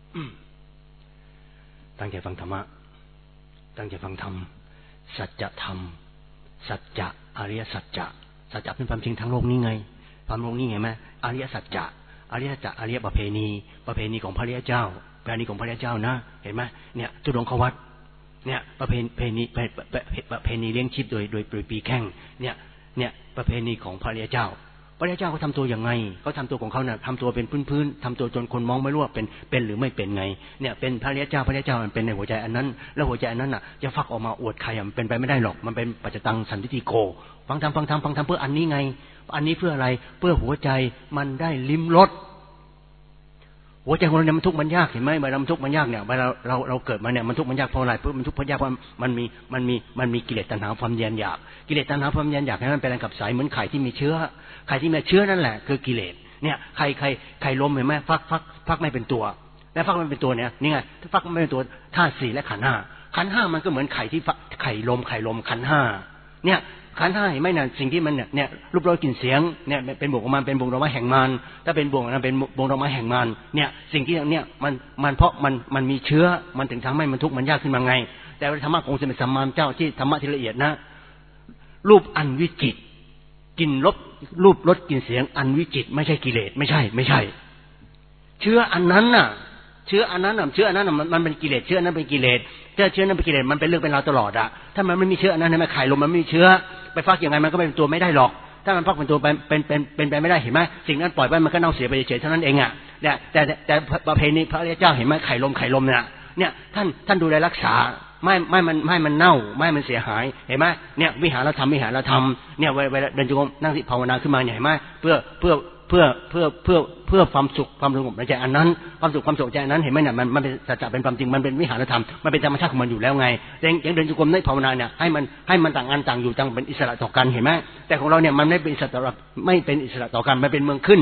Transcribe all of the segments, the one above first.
ตั้งใจฟังธรรมะตั้งใจฟังธรรมสัจธรรมสัจจะอริยสัจจะสัจจะเป็นความจริงทั้งโลกนี้ไงความโลกนี้ไงไหมอริยสัจจะอริยสัจจะอริยประเพณีของพระริยเจ้าประเพณีของพระริยเจ้านะเห็นไหมเนี่ยทุดงควัตเนี่ยประเพณีเลี้ยงชีพโดยปีแข้งเนี่ยประเพณีของพระริยเจ้าพระริยเจ้าเขาทำตัวอย่างไงเขาทำตัวของเขาเนี่ยทำตัวเป็นพื้นทำตัวจนคนมองไม่รู้ว่าเป็นหรือไม่เป็นไงเนี่ยเป็นพระริยเจ้ามันเป็นในหัวใจอันนั้นแล้วหัวใจอันนั้นน่ะจะฟักออกมาอวดใครมันเป็นไปไม่ได้หรอกมันเป็นปัจจตังสันทิฏฐิโกฟังธรรมเพื่ออันนี้ไงอันนี้เพื่ออะไรเพื่อหัวใจมันได้ลิ้มรสหัวใจของเราเนี่ยมันทุกข์มันยากเห็นไหมเวลามันทุกข์มันยากเนี่ยเวลาเราเกิดมาเนี่ยมันทุกข์มันยากเพราะอะไรเพราะมันทุกข์เพราะยากเพราะมันมีกิเลสตัณหาความเย็นอยากกิเลสตัณหาความเย็นอยากนั้นเป็นแรงกับสายเหมือนไข่ที่มีเชื้อนั่นแหละคือกิเลสเนี่ยไข่ลมเห็นไหมฟักไม่เป็นตัวแล้วฟักไม่เป็นตัวเนี่ยนี่ไงฟักไม่เป็นตัวธาตุสี่และขันธ์ห้ามันก็เหมือนไข่ที่ฟักไข่ลมขันธ์ห้าเนี่ยขันธ์ห้าเห็นไหมเนี่ยสิ่งที่มันเนี่ยรูปรสกลิ่นเสียงเนี่ยเป็นบ่วงของมันเป็นบ่วงดอกไม้แห่งมารถ้าเป็นบ่วงนั้นเป็นบ่วงดอกไม้แห่งมารเนี่ยสิ่งที่เนี่ยมันเพราะมันมีเชื้อมันถึงทำให้มันทุกข์มันยากขึ้นมาไงแต่ธรรมะของสมเด็จสัมมาสัมพุทธเจ้าที่ธรรมะที่ละเอียดนะรูปอันวิจิตรกลิ่นรูปรสกลิ่นเสียงอันวิจิตรไม่ใช่กิเลสไม่ใช่เชื้ออันนั้นน่ะมันเป็นกิเลสเชื้อนั้นเป็นกิเลสถ้าเชื้อนั้นเป็นกิเลสมันเป็นเรื่องเป็นราวตลอดอ่ะถ้ามันไม่มีเชื้อนั้นใช่ไหมไข่ลมมันไม่มีเชื้อไปฟักยังไงมันก็เป็นตัวไม่ได้หรอกถ้ามันฟักเป็นตัวเป็นไปไม่ได้เห็นไหมสิ่งนั้นปล่อยไปมันก็เน่าเสียไปเฉยๆเท่านั้นเองอ่ะแต่ประเพณีพระริยเจ้าเห็นไหมไข่ลมเนี่ยท่านดูแลรักษาไม่มันเน่าไม่มันเสียหายเห็นไหมเนี่ยวิหารธรรมเนี่ยเวลาเดินจงกรมนั่งที่ภาวนาขึ้นมาเนี่ยเห็นไหมเพื่อความสุขความสงบในใจอันนั้นความสุขใจอันนั้นเห็นไหมเนี่ยมันเป็นสัจจะเป็นความจริงมันเป็นวิหารธรรมมันเป็นธรรมชาติของมันอยู่แล้วไงอย่างเดินจงกรมในภาวนาเนี่ยให้มันต่างอันต่างอยู่ต่างเป็นอิสระต่อกันเห็นไหมแต่ของเราเนี่ยมันไม่เป็นอิสระต่อกันมันเป็นเมืองขึ้น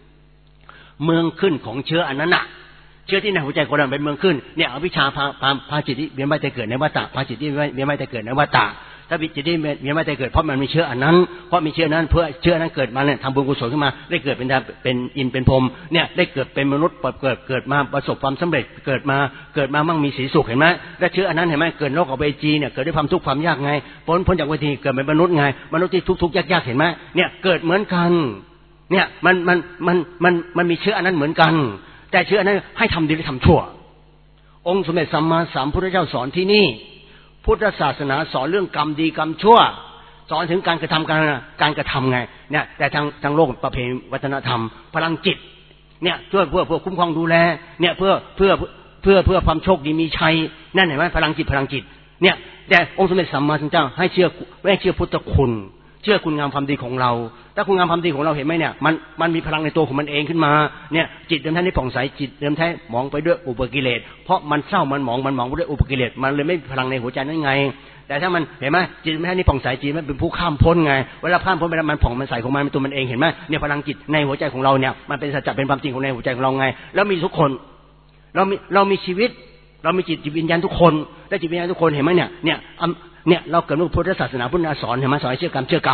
ของเชื้ออันนั้นน่ะเชื้อที่ในหัวใจของเราเป็นเมืองขึ้นเนี่ยอวิชชาพาจิตที่เวียนว่ายตายเกิดในวัฏฏะพาจิตที่เวียนว่ายตายเกิดในวัฏฏะถ้าจิตที่เวียนว่ายตายเกิดเพราะมันมีเชื้ออันนั้นเพราะมีเชื้อนั้นเพื่อเชื้อนั้นเกิดมาเนี่ยทำบุญกุศลขึ้นมาได้เกิดเป็นอินเป็นพรหมเนี่ยได้เกิดเป็นมนุษย์เกิดมาประสบความสำเร็จเกิดมามั่งมีสีสุขเห็นไหมและเชื้ออันนั้นเห็นไหมเกิดโลกอเวจีเนี่ยเกิดด้วยความทุกข์ความยากไงพ้นจากเวทีเกิดเป็นมนุษย์ไงมนุษย์ที่ทุกข์ยากเห็นไหมเนี่ยเกิดเหมือนกันเนี่ยมันมีเชื้ออันนั้นเหมือนกันแต่เชื้ออันนั้นให้ทำดีหรือทำชั่วองค์สมเด็จสัมมาสัมพุทธเจ้าสอนที่นี่พุทธศาสนาสอนเรื่องกรรมดีกรรมชั่วสอนถึงการกระทำการกระทำไงเนี่ยแต่ทางโลกประเพณีวัฒนธรรมพลังจิตเนี่ยเพื่อคุ้มครองดูแลเนี่ยเพื่อความโชคดีมีชัยนั่นเห็นไหมพลังจิตเนี่ยแต่องค์สมเด็จสัมมาสัมพุทธเจ้าให้เชื่อพุทธคุณเชื่อคุณงามความดีของเราถ้าคุณงามความดีของเราเห็นไหมเนี่ยมันมีพลังในตัวของมันเองขึ้นมาเนี่ยจิตเดิมแท้ที่ผ่องใสจิตเดิมแท้มองไปด้วยอุปกิเลสเพราะมันเศร้ามันหมองไปด้วยอุปกิเลสมันเลยไม่มีพลังในหัวใจนั่นไงแต่ถ้ามันเห็นไหมจิตเดิมแท้ที่ผ่องใสจิตมันเป็นผู้ข้ามพ้นไงเวลาข้ามพ้นไปแล้วมันผ่องมันใสของมันเป็นตัวมันเองเห็นไหมเนี่ยพลังจิตในหัวใจของเราเนี่ยมันเป็นสัจจะเป็นความจริงของในหัวใจของเราไงแล้วมีทุกคนเรามีชีวิตเรามีจิตวิญญาณทุกคนและจิตวิญญาณทุกคนเห็นไหมเนี่ยเราเกิดมาพุทธศาสนาพุทธสอนเห็นไหมสอนให้เชื่อกรรมเชื่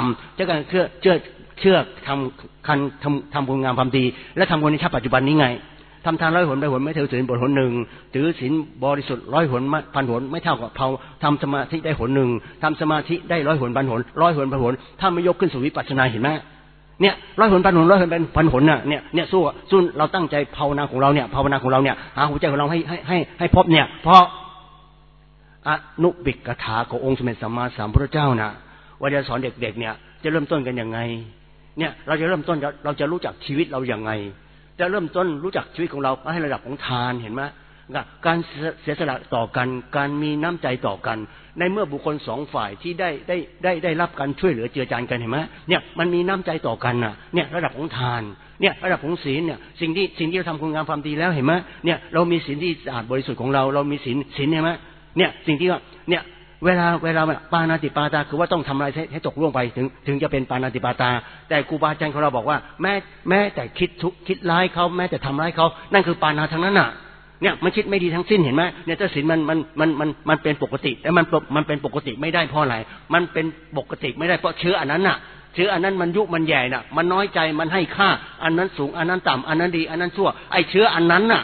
อทำคุณงามความดีและทำคนในชาติปัจจุบันนี้ไงทำทาน100 หน100 หนไม่เท่าศีลบทหน 1ถือศีลบริสุทธิ์100 หน1,000 หนไม่เท่ากับเผาทำสมาธิได้หน 1ทำสมาธิได้100 หน1,000 หน100 หน1,000 หนถ้าไม่ยกขึ้นสู่วิปัสสนาเห็นไหมเนี่ย100 หน1,000 หน100 หนเป็น1,000 หนน่ะเนี่ยสู้เราตั้งใจภาวนาของเราเนี่ยหาหัวใจของเราให้พบเนี่ยเพราะอนุบิกกถาขององค์สมเด็จสัมมาสัมพุทธเจ้านะว่าจะสอนเด็กๆเนี่ยจะเริ่มต้นกันยังไงเนี่ยเราจะเริ่มต้นเราจะรู้จักชีวิตเราอย่างไงจะเริ่มต้นรู้จักชีวิตของเราให้ระดับของทานเห็นไหมการเสียสละต่อกันการมีน้ำใจต่อกันในเมื่อบุคคล2 ฝ่ายที่ได้รับการช่วยเหลือเจือจานกันเห็นไหมเนี่ยมันมีน้ำใจต่อกันน่ะเนี่ยระดับของทานเนี่ยระดับของศีลเนี่ยสิ่งที่เราทำคุณงามความดีแล้วเห็นไหมเนี่ยเรามีศีลที่สะอาดบริสุทธิ์ของเรามีศีลเห็นไหมเนี่ยสิ่งที่ว่าเนี่ยเวลาปาณาติปาตาคือว่าต้องทำอะไรให้ตกล่วงไปถึงจะเป็นปาณาติปาตาแต่ครูบาอาจารย์ของเราบอกว่าแม้แต่คิดร้ายเขาแม้แต่ทำร้ายเขานั่นคือปาณาทั้งนั้นน่ะเนี่ยมันคิดไม่ดีทั้งสิ้นเห็นไหมเนี่ยถ้าศีลมันเป็นปกติแต่มันเป็นปกติไม่ได้เพราะอะไรมันเป็นปกติไม่ได้เพราะเชื้ออันนั้นน่ะเชื้ออันนั้นมันยุมันใหญ่น่ะมันน้อยใจมันให้ค่าอันนั้นสูงอันนั้นต่ำอันนั้นดีอันนั้นชั่วไอ้เชื้ออันนั้นน่ะ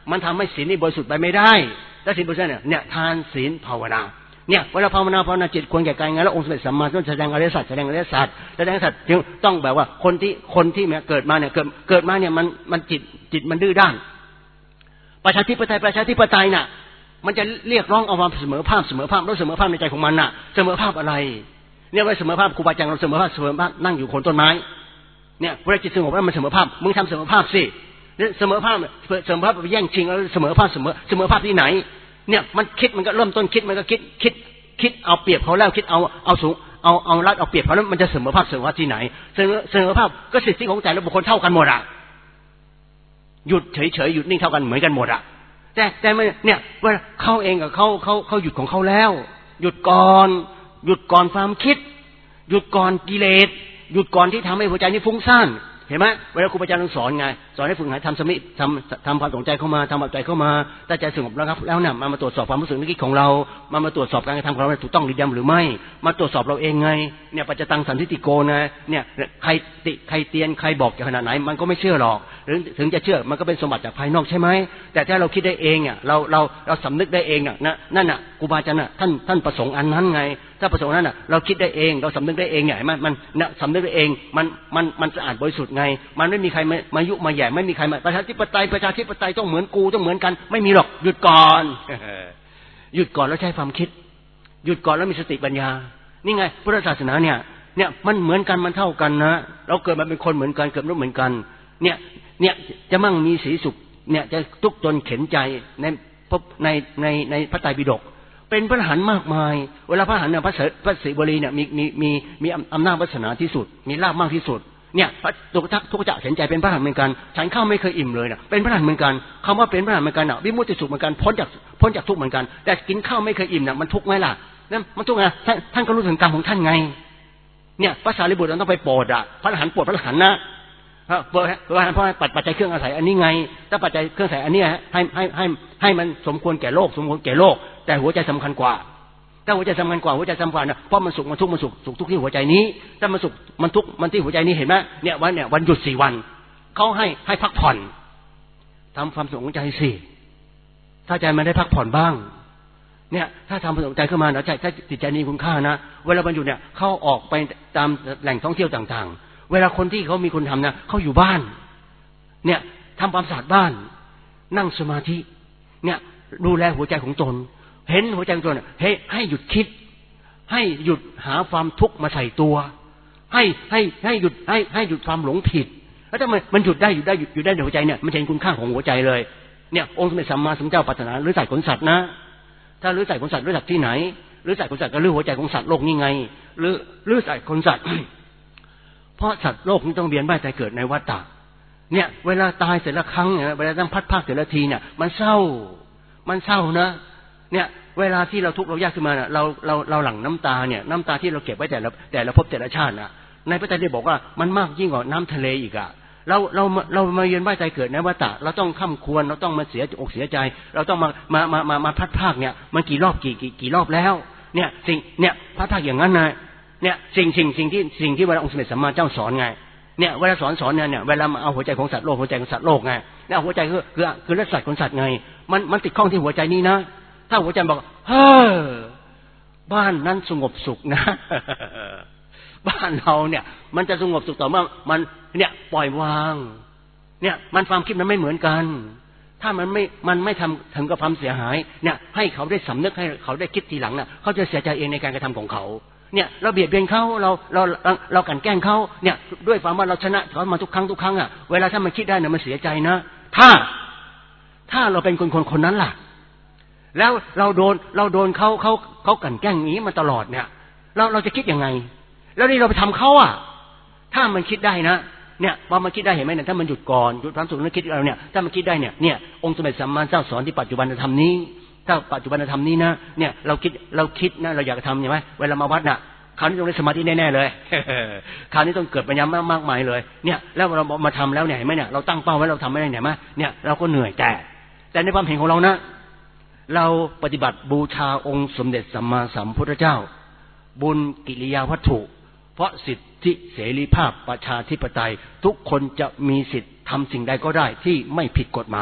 มันทำให้ศีลนี่บริสุทธิ์ไปไม่ได้แล้วศีลบริสุทธิ์เนี่ยทานศีลภาวนาเนี่ยเวลาภาวนาจิตควรแก่กายไงแล้วองค์สมเด็จสัมมาสัมพุทธเจ้าแสดงอริยสัจแสดงอริยสัจจึงต้องแบบว่าคนที่เกิดมาเนี่ยเกิดมาเนี่ยมันจิตมันดื้อด้านประชาธิปไตยน่ะมันจะเรียกร้องเอาความเสมอภาพแล้วเสมอภาพในใจของมันน่ะเสมอภาพอะไรเนี่ยว่าเสมอภาพครูบาอาจารย์เราเสมอภาพนั่งอยู่โคนต้นไม้เนี่ยเวลาจิตสงบแล้วมันเสมอภาพมึงทำเสมอภาพสิเสมอภาพไปแย่งชิงแล้วเสมอภาพที่ไหนเนี่ยมันคิดมันก็เริ่มต้นคิดมันก็คิดเอาเปรียบเขาแล้วคิดเอาสูงเอารัดเอาเปรียบเขาแล้วมันจะเสมอภาพที่ไหนเสมอภาพก็สิทธิของแต่ละบุคคลเท่ากันหมดอ่ะหยุดเฉยหยุดนิ่งเท่ากันเหมือนกันหมดอ่ะแต่เนี่ยว่าเขาเองกับเขาหยุดของเขาแล้วหยุดก่อนความคิดหยุดก่อนกิเลสหยุดก่อนที่ทำให้หัวใจนี้ฟุ้งซ่านเห็นไหมเวลาครูบาอาจารย์สอนไงสอนให้ฝึกหัดทำสมิทำความสนใจเข้ามาทำใจเข้ามาถ้าใจสงบแล้วครับแล้วเนี่ยมาตรวจสอบความรู้สึกนึกคิดของเรามาตรวจสอบการกระทำของเราถูกต้องหรือยังหรือไม่มาตรวจสอบเราเองไงเนี่ยปัจจตังสันทิฏฐิโกนะเนี่ยใครเตียนใครบอกจะขนาดไหนมันก็ไม่เชื่อหรอกหรือถึงจะเชื่อมันก็เป็นสมบัติจากภายนอกใช่ไหมแต่ถ้าเราคิดได้เองอ่ะเราสำนึกได้เองอ่ะนั่นน่ะครูบาอาจารย์น่ะท่านประสงค์อันนั้นไงถ้าประสงค์นั้นน่ะเราคิดได้เองเราสำนึกได้เองไงมันสำนึกได้เองมันสะอาดบริสุทธิ์ไงมันไม่มีใครมายุมาแย่ไม่มีใครมาประชาธิปไตยต้องเหมือนกูต้องเหมือนกันไม่มีหรอกหยุดก่อนหยุดก่อนแล้วใช้ความคิดหยุดก่อนแล้วมีสติปัญญานี่ไงพุทธศาสนาเนี่ยมันเหมือนกันมันเท่ากันนะเราเกิดมาเป็นคนเหมือนกันเกิดมาเหมือนกันเนี่ยจะมั่งมีสีสุขเนี่ยจะทุกข์จนเข็นใจในพระไตรปิฎกเป็นพระอรหันต์มากมายเวลาพระอรหันต์เนี่ยพระศรีวลีเนี่ยมีอำนาจวาสนาที่สุดมีลาภมากที่สุดเนี่ยพระทุกขจะเห็นใจเป็นพระอรหันต์เหมือนกันฉันข้าวไม่เคยอิ่มเลยนะเป็นพระอรหันต์เหมือนกันคำว่าเป็นพระอรหันต์เหมือนกันน่ะวิมุตติสุขเหมือนกันพ้นจากทุกข์เหมือนกันแต่กินข้าวไม่เคยอิ่มน่ะมันทุกข์ไหมล่ะนั่นมันทุกข์ไงท่านก็รู้ถึงกรรมของท่านไงเนี่ยพระสารีบุตรต้องไปโปรดอ่ะพระอรหันต์โปรดพระอรหันต์นะเพราะปัจจัยเครื่องอาศัยอันนี้ไงถ้าปัจจัยเครื่องอาศัยอันนี้ให้มันสมควรแก่โลกแต่หัวใจสำคัญกว่าถ้าหัวใจสำคัญกว่านะเพราะมันสุขมันทุกข์ทุกที่หัวใจนี้ถ้ามันสุขมันทุกข์มันที่หัวใจนี้เห็นไหมเนี่ยวันหยุด4 วันเขาให้พักผ่อนทำความสงบใจสิถ้าใจมันได้พักผ่อนบ้างเนี่ยถ้าทำความสงบใจขึ้นมาแล้วใจถ้าจิตใจนี้คุณค่านะเวลาวันหยุดเนี่ยเข้าออกไปตามแหล่งท่องเที่ยวต่างๆเวลาคนที่เขามีคนทำนะเขาอยู่บ้านเนี่ยทำความสะอาดบ้านนั่งสมาธิเนี่ยดูแลหัวใจของตนเห็นหัวใจของตนให้หยุดคิดให้หยุดหาความทุกข์มาใส่ตัวให้หยุดความหลงผิดแล้วถ้ามันหยุดได้ในหัวใจเนี่ยมันจะเห็นคุณค่าของหัวใจเลยเนี่ยองค์สมเด็จสัมมาสัมพุทธเจ้าปรารถนาหรือใส่ขนสัตว์นะถ้าหรือใส่ขนสัตว์หรือสัตว์ที่ไหนหรือใส่ขนสัตว์ก็หรือหัวใจของสัตว์โลกนี่ไงหรือใส่ขนสัตว์ เพราะสัตว์โลกนี้ต้องเวียนว่ายตายเกิดในวัฏฏะเนี่ยเวลาตายเสร็จละครั้งเนี่ยเวลาต้องพัดภาคแต่ละทีเนี่ยมันเศร้านะเนี่ยเวลาที่เราทุกข์เรายากขึ้นมาเนี่ยเราหลั่งน้ำตาเนี่ยน้ำตาที่เราเก็บไว้แต่ละภพแต่ละชาตินะในพระไตรปิฎกบอกว่ามันมากยิ่งกว่าน้ำทะเลอีกอ่ะเรามาเวียนว่ายตายเกิดในวัฏฏะเราต้องค่ำควรเราต้องมาเสียอกเสียใจเราต้องมาพัดภาคเนี่ยมันกี่รอบกี่รอบแล้วเนี่ยสิ่งเนี่ยพัดภาคอย่างนั้นนะเนี่ยสิ่งที่เวลาองค์สมเด็จสัมมาเจ้าสอนไงเนี่ยเวลาสอนเนี่ยเวลามาเอาหัวใจของสัตว์โลกไงเนี่ยหัวใจคือรสสัตว์ของสัตว์ไงมันติดข้องที่หัวใจนี้นะถ้าหัวใจบอกเฮ้อบ้านนั้นสงบสุขนะ บ้านเราเนี่ยมันจะสงบสุขต่อเมื่อมันเนี่ยปล่อยวางเนี่ยมันความคิดมันไม่เหมือนกันถ้ามันไม่ทำถึงกับความเสียหายเนี่ยให้เขาได้สำนึกให้เขาได้คิดทีหลังน่ะเขาจะเสียใจเองในการกระทำของเขาเนี่ยเราเบียดเบียนเขาเรากลั่นแกล้งเขาเนี่ยด้วยความว่าเราชนะเขามาทุกครั้งอ่ะเวลาถ้ามันคิดได้เนี่ยมันเสียใจนะถ้าเราเป็นคนนั้นล่ะแล้วเราโดนเขากลั่นแกล้งอย่างนี้มาตลอดเนี่ยเราจะคิดยังไงแล้วนี่เราไปทำเขาอ่ะถ้ามันคิดได้นะเนี่ยพอมันคิดได้เห็นไหมเนี่ยถ้ามันหยุดก่อนหยุดความสุขแล้วคิดเราเนี่ยถ้ามันคิดได้เนี่ยองค์สมเด็จสัมมาสัมพุทธเจ้าสอนที่ปัจจุบันธรรมนี้ถ้าปัจจุบันธรรมนี้นะเนี่ยเราคิดนะเราอยากทำใช่ไหมเวลามาวัดน่ะคราวนี้ต้องได้สมาธิแน่ๆเลย คราวนี้ต้องเกิดปัญญามากมายเลยเนี่ยแล้วเรามาทำแล้วเนี่ยเห็นไหมเนี่ยเราตั้งเป้าไว้เราทำไม่ได้เนี่ยไหมเนี่ยเราก็เหนื่อยแต่ในความเห็นของเรานะเราปฏิบัติบูชาองค์สมเด็จสัมมาสัมพุทธเจ้าบุญกิริยาวัตถุเพราะสิทธิเสรีภาพประชาธิปไตยทุกคนจะมีสิทธิ์ทำสิ่งใดก็ได้ที่ไม่ผิดกฎหมาย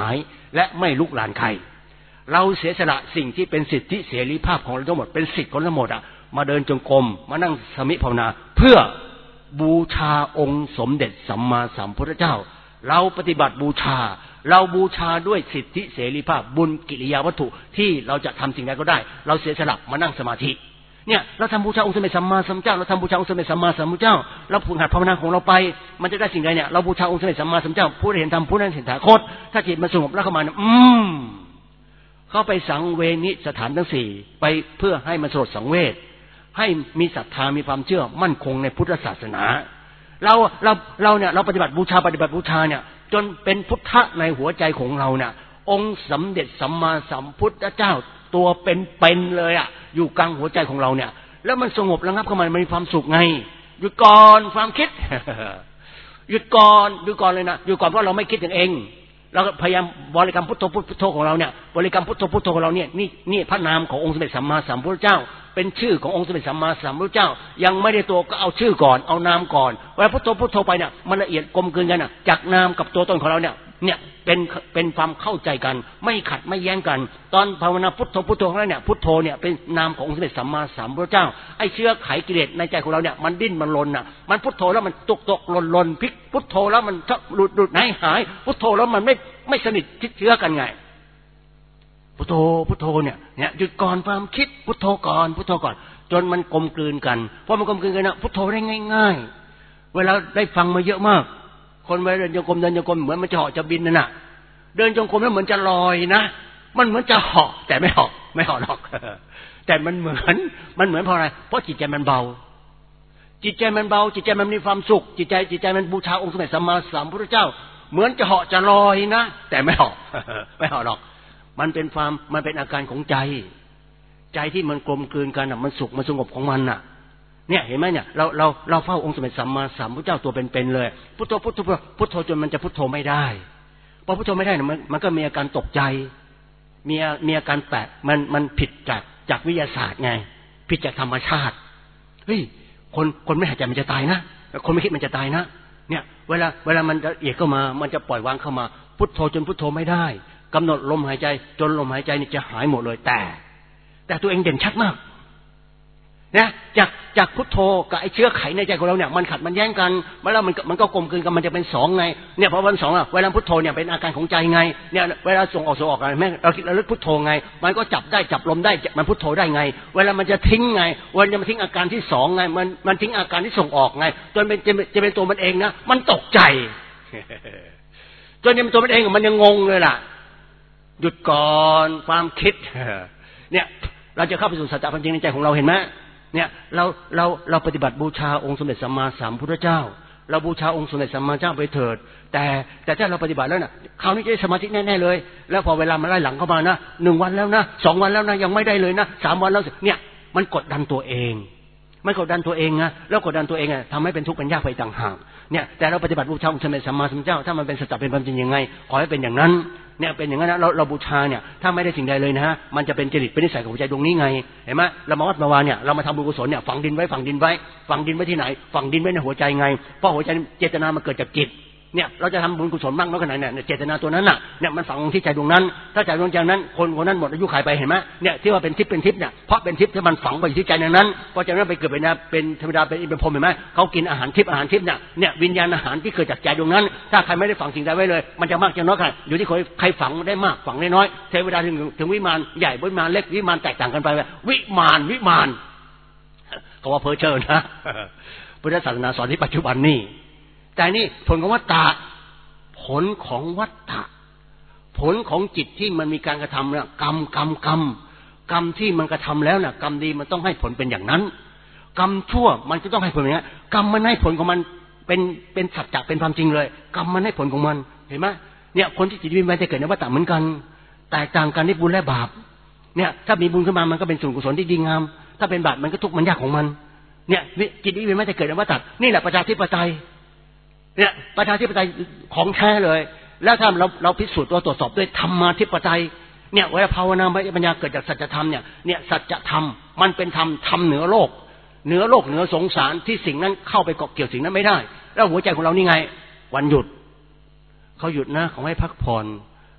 และไม่ลุกลานใครเราเสียสละสิ่งที่เป็นสิทธิเสรีภาพของเราทั้งหมดเป็นสิทธิ์ของเราทั้งหมดมาเดินจงกรมมานั่งสมิภาวนาเพื่อบูชาองค์สมเด็จสัมมาสัมพุทธเจ้าเราปฏิบัติบูชาเราบูชาด้วยสิทธิเสรีภาพบุญกิริยาวัตถุที่เราจะทำสิ่งใดก็ได้เราเสียสละมานั่งสมาธิเนี่ยเราทำบูชาองค์สมเด็จสัมมาสัมพุทธเจ้าเราทำบูชาองค์สมเด็จสัมมาสัมพุทธเจ้าเราฝึกหัดภาวนาของเราไปมันจะได้สิ่งใดเนี่ยเราบูชาองค์สมเด็จสัมมาสัมพุทธเจ้าผู้ได้เห็นธรรมผู้นั้นเห็นถาคตถ้าจิตมันสงบแล้วเข้ามาเข้าไปสังเวนิสถานทั้งสี่ไปเพื่อให้มันสลดสังเวชให้มีศรัทธามีความเชื่อมั่นคงในพุทธศาสนาเราเนี่ยเราปฏิบัติบูชาเนี่ยจนเป็นพุทธะในหัวใจของเราเนี่ยองค์สมเด็จสัมมาสัมพุทธเจ้าตัวเป็นเลยอยู่กลางหัวใจของเราเนี่ยแล้วมันสงบระงับเข้ามามันมีความสุขไงหยุดก่อนความคิด หยุดก่อนเลยนะหยุดก่อนเพราะเราไม่คิดอย่างเองเราพยายามบริกรรมพุทโธพุทโธของเราเนี่ยบริกรรมพุทโธพุทโธของเราเนี่ยนี่พระนามขององค์สมเด็จสัมมาสัมพุทธเจ้าเป็นชื่อขององค์สมเด็จสัมมาสัมพุทธเจ้ายังไม่ได้ตัวก็เอาชื่อก่อนเอานามก่อนเวลาพุทโธพุทโธไปเนี่ยมันละเอียดกลมกลืนกันจากนามกับตัวตนของเราเนี่ยเป็นความเข้าใจกันไม่ขัดไม่แย้งกันตอนภาวนาพุทโธพุทโธของเราเนี่ยพุทโธเนี่ยเป็นนามขององค์สมเด็จสัมมาสัมพุทธเจ้าไอ้เชื้อไขกิเลสในใจของเราเนี่ยมันดิ้นมันรนมันพุทโธแล้วมันตกหล่นพลิกพุทโธแล้วมันหลุดหายพุทโธแล้วมันไม่สนิทชิดเชื้อกันไงพุทโธเนี่ยหยุดก่อนความคิดพุทโธก่อนจนมันกลมกลืนกันพอมันกลมกลืนกันพุทโธได้ง่ายๆเวลาได้ฟังมาเยอะมากคนเดินจงกรมเหมือนมันจะเหาะจะบินน่ะเดินจงกรมแล้วเหมือนจะลอยนะมันเหมือนจะเหาะแต่ไม่เหาะหรอกแต่มันเหมือนเพราะอะไรเพราะจิตใจมันเบาจิตใจมันมีความสุขจิตใจมันบูชาองค์สมเด็จสัมมาสัมพุทธเจ้าเหมือนจะเหาะจะลอยนะแต่ไม่เหาะหรอกมันเป็นอาการของใจที่มันกลมกลืนกันมันสุขมันสงบของมันเนี่ยเห็นไหมเนี่ยเราเฝ้าองค์สมเด็จสัมมาสัมพุทธเจ้าตัวเป็นๆเลยพุทโธจนมันจะพุทโธไม่ได้พอพุทโธไม่ได้มันก็มีอาการตกใจมีอาการแปลกมันผิดจากวิทยาศาสตร์ไงผิดจากธรรมชาติเฮ้ยคนไม่หายใจมันจะตายนะคนไม่คิดมันจะตายนะเนี่ยเวลามันละเอียดเข้ามามันจะปล่อยวางเข้ามาพุทโธจนพุทโธไม่ได้กำหนดลมหายใจจนลมหายใจนี่จะหายหมดเลยแต่ตัวเองเด่นชัดมากนะจากพุทโธกับไอ้เชื้อไขในใจของเราเนี่ยมันขัดมันแย้งกันแล้วมันก็กลมกลืนกันมันจะเป็นสองไงเนี่ยพอวันสองเวลาพุทโธเนี่ยเป็นอาการของใจไงเนี่ยเวลาส่งออกอะไรแม่เราคิดระลึกพุทโธไงมันก็จับลมได้มันพุทโธได้ไงเวลามันจะทิ้งไงวันจะมาทิ้งอาการที่สองไงมันทิ้งอาการที่ส่งออกไงจนจะเป็นตัวมันเองนะมันตกใจจนเป็นตัวมันเองมันยังงงเลยล่ะหยุดก่อนความคิดเนี่ยเราจะเข้าไปสู่สัจจะความจริงในใจของเราเห็นไหมเนี่ยเราปฏิบัติบูชาองค์สมเด็จสัมมาสัมพุทธเจ้าเราบูชาองค์สมเด็จสัมมาสัมพุทธเจ้าไปเถิดแต่ถ้าเราปฏิบัติแล้วคราวนี้จะได้สมาธิแน่ๆเลยแล้วพอเวลามันไล่หลังเข้ามานะ1 วันแล้วนะ2 วันแล้วนะยังไม่ได้เลยนะ3 วันแล้วเนี่ยมันกดดันตัวเองนะแล้วกดดันตัวเองทำให้เป็นทุกข์เป็นยากไปต่างหากเนี่ยแต่เราปฏิบัติบูชาองค์สมเด็จสัมมาสัมพุทธเจ้าถ้ามันเป็นสัจจะเป็นความจริงยังไงขอให้เป็นอย่างนั้นเนี่ยเป็นอย่างนั้นนะเราบูชาเนี่ยถ้าไม่ได้สิ่งใดเลยนะฮะมันจะเป็นจริตเป็นนิสัยของใจดวงนี้ไงเห็นไหมเรามาวัดมาวาเนี่ยเรามาทำบุญกุศลเนี่ยฝังดินไว้ที่ไหนฝังดินไว้ในหัวใจไงเพราะหัวใจเจตนามันเกิดจากจิตเนี่ยเราจะทำบุญกุศลมากน้อยขนาดไหนเนี่ยเจตนาตัวนั้นเนี่ยมันฝังที่ใจดวงนั้นถ้าใจดวงนั้นคนนั้นหมดอายุขัยไปเห็นไหมเนี่ยที่ว่าเป็นทิพย์เนี่ยเพราะเป็นทิพย์ที่มันฝังไปที่ใจนั้นพอใจนั้นไปเกิดเป็นเทวดาเป็นพรหมเห็นไหมเขากินอาหารทิพย์เนี่ยวิญญาณอาหารที่เกิดจากใจดวงนั้นถ้าใครไม่ได้ฝังสิ่งใดไว้เลยมันจะมากจะน้อยกันอยู่ที่ใครฝังได้มากฝังได้น้อยเทวดาถึงวิมานใหญ่วิมานเล็กวิมานแตกต่างกันไปวิมานเขาว่าเพ้อเจ้อนะพุทธศาสนาสอนที่ปัจจุบันนี่แต่นี่ผลของวัฏฏะผลของจิตที่มันมีการกระทำเนี่ยกรรมที่มันกระทำแล้วน่ะกรรมดีมันต้องให้ผลเป็นอย่างนั้นกรรมชั่วมันก็ต้องให้ผลอย่างนี้กรรมมันให้ผลของมันเป็นสัจจะเป็นความจริงเลยกรรมมันให้ผลของมันเห็นไหมเนี่ยคนที่จิตวิญญาณจะเกิดในวัฏฏะเหมือนกันแตกต่างกันที่บุญและบาปเนี่ยถ้ามีบุญขึ้นมามันก็เป็นส่วนกุศลที่ดีงามถ้าเป็นบาปมันก็ทุกข์มันยากของมันเนี่ยจิตวิญญาณจะเกิดในวัฏฏะนี่แหละประชาธิปไตยเนี่ยประชาธิปไตยของแท้เลยแล้วถ้าเราพิสูจน์ตัวตรวจสอบด้วยธรรมาธิปไตยเนี่ยเวลาภาวนาปัญญาเกิดจากสัจธรรมเนี่ยสัจธรรมมันเป็นธรรมเหนือโลกเหนือสงสารที่สิ่งนั้นเข้าไปเกาะเกี่ยวสิ่งนั้นไม่ได้แล้วหัวใจของเรานี่ไงวันหยุดเขาหยุดนะเขาให้พักผ่อน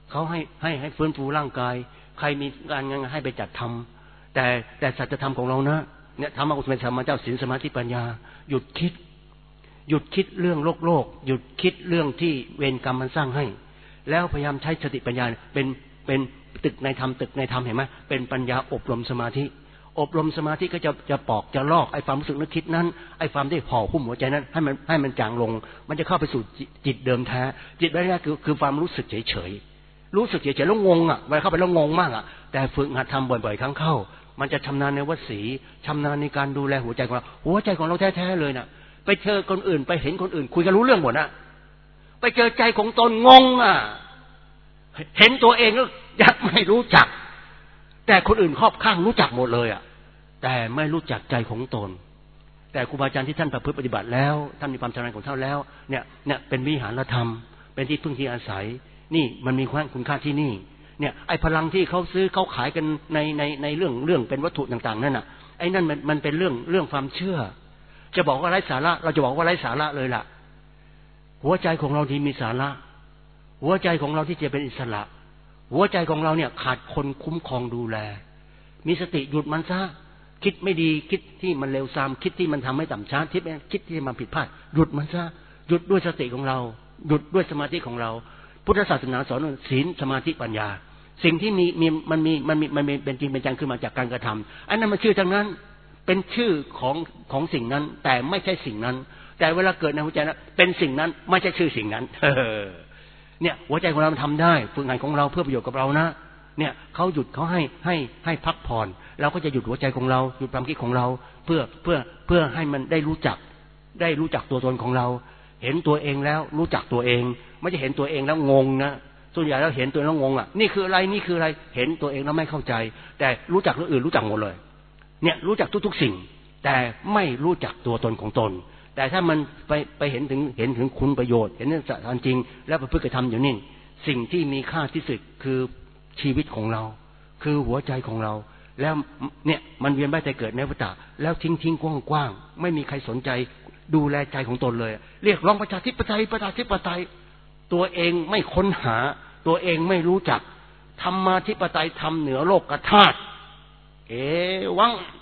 เขาให้ฟื้นฟูร่างกายใครมีการงานให้ไปจัดทำแต่สัจธรรมของเรานะเนี่ยธรรมะอุตเป็นธรรมะเจ้าศีลสมาธิปัญญาหยุดคิดเรื่องโลกหยุดคิดเรื่องที่เวรกรรมมันสร้างให้แล้วพยายามใช้สติปัญญาเป็นตึกในธรรมเห็นไหมเป็นปัญญาอบรมสมาธิก็จะปอกจะลอกไอ้ความรู้สึกนึกคิดนั้นไอ้ความที่ห่อหุ้มหัวใจนั้นให้มันจางลงมันจะเข้าไปสู่จิตเดิมแท้จิตแท้คือความรู้สึกเฉยแล้วงงอ่ะเวลาเข้าไปแล้วงงมากอ่ะแต่ฝึกหัดทำบ่อยๆครั้งเข้ามันจะชำนาญในวสีชำนาญในการดูแลหัวใจของเราแท้ๆเลยน่ะไปเจอคนอื่นไปเห็นคนอื่นคุยกันรู้เรื่องหมดนะไปเจอใจของตนงงอ่ะเห็นตัวเองก็ยังไม่รู้จักแต่คนอื่นรอบข้างรู้จักหมดเลยอ่ะแต่ไม่รู้จักใจของตนแต่ครูบาอาจารย์ที่ท่านประพฤติปฏิบัติแล้วท่านมีความชำนาญของท่านแล้วเนี่ยเป็นวิหารธรรมเป็นที่พึ่งที่อาศัยนี่มันมีคุณค่าที่นี่เนี่ยไอ้พลังที่เขาซื้อเขาขายกันในเรื่องเป็นวัตถุต่างๆนั่นน่ะไอ้นั่นมันเป็นเรื่องความเชื่อจะบอกว่าไร้สาระเราจะบอกว่าไร้สาระเลยล่ะหัวใจของเราที่มีสาระหัวใจของเราที่จะเป็นอิสระหัวใจของเราเนี่ยขาดคนคุ้มครองดูแลมีสติหยุดมันซะคิดไม่ดีคิดที่มันเลวทรามคิดที่มันทำให้ต่ำช้าคิดที่มันผิดพลาดหยุดมันซะหยุดด้วยสติของเราหยุดด้วยสมาธิของเราพุทธศาสนาสอนศีลสมาธิปัญญาสิ่งที่มันเป็นจริงเป็นจังขึ้นมาจากการกระทำอันนั้นมันชื่อทั้งนั้นเป็นชื่อของสิ่งนั้นแต่ไม่ใช่สิ่งนั้นแต่เวลาเกิดในหัวใจนั้นเป็นสิ่งนั้นไม่ใช่ชื่อสิ่งนั้นเนี่ยหัวใจของเราทำได้ฝึกงานของเราเพื่อประโยชน์กับเรานะเนี่ยเขาหยุดเขาให้พักผ่อนเราก็จะหยุดหัวใจของเราหยุดความคิดของเราเพื่อให้มันได้รู้จักตัวตนของเราเห็นตัวเองแล้วรู้จักตัวเองไม่ใช่เห็นตัวเองแล้วงงนะส่วนใหญ่แล้วเห็นตัวแล้วงงอ่ะนี่คืออะไรเห็นตัวเองแล้วไม่เข้าใจแต่รู้จักเรื่องอื่นรู้จักหมดเลยเนี่ยรู้จักทุกสิ่งแต่ไม่รู้จักตัวตนของตนแต่ถ้ามันไปเห็นถึงคุณประโยชน์เห็นเรื่องสัจจริงแล้วประพฤติกระทำอยู่นี่สิ่งที่มีค่าที่สุดคือชีวิตของเราคือหัวใจของเราแล้วเนี่ยมันเวียนว่ายตายเกิดในวัฏฏะแล้วทิ้งกว้างๆไม่มีใครสนใจดูแลใจของตนเลยเรียกร้องประชาธิปไตยตัวเองไม่ค้นหาตัวเองไม่รู้จักธรรมาธิปไตยทำเหนือโลกธาตุวัง